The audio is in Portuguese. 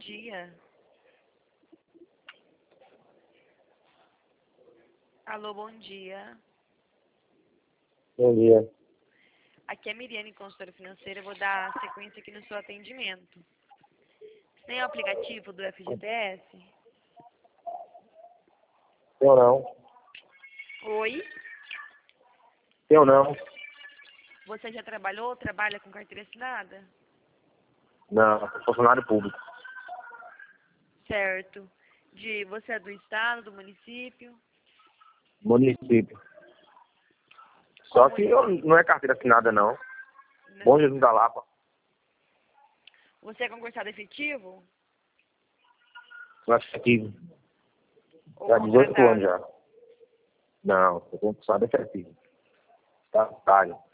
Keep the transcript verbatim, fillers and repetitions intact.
dia. Alô, bom dia. Bom dia. Aqui é a Miriane, consultora financeira. Eu vou dar sequência aqui no seu atendimento. Você tem o aplicativo do F G T S? Eu não. Oi? Eu não. Você já trabalhou ou trabalha com carteira assinada? Não, sou funcionário público. Certo. De, você é do estado, do município? Município. Qual Só que eu, município? não é carteira assinada, não. Não. Bom Jesus da Lapa. Você é concursado efetivo? Eu acho que Ou já há dezoito anos contratado? já. Não, eu sou concursado efetivo. Tá, tá.